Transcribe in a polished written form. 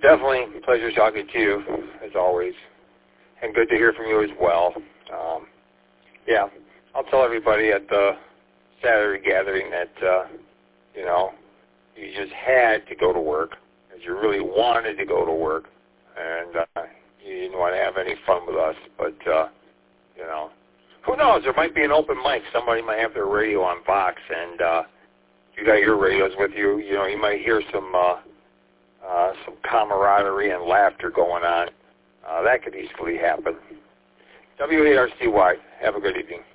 definitely a pleasure talking to you, as always, and good to hear from you as well. Yeah, I'll tell everybody at the Saturday gathering that, you just had to go to work, because you really wanted to go to work, and you didn't want to have any fun with us, but, who knows? There might be an open mic. Somebody might have their radio on Vox, and if you got your radios with you, you might hear some camaraderie and laughter going on. That could easily happen. W-A-R-C-Y. Have a good evening.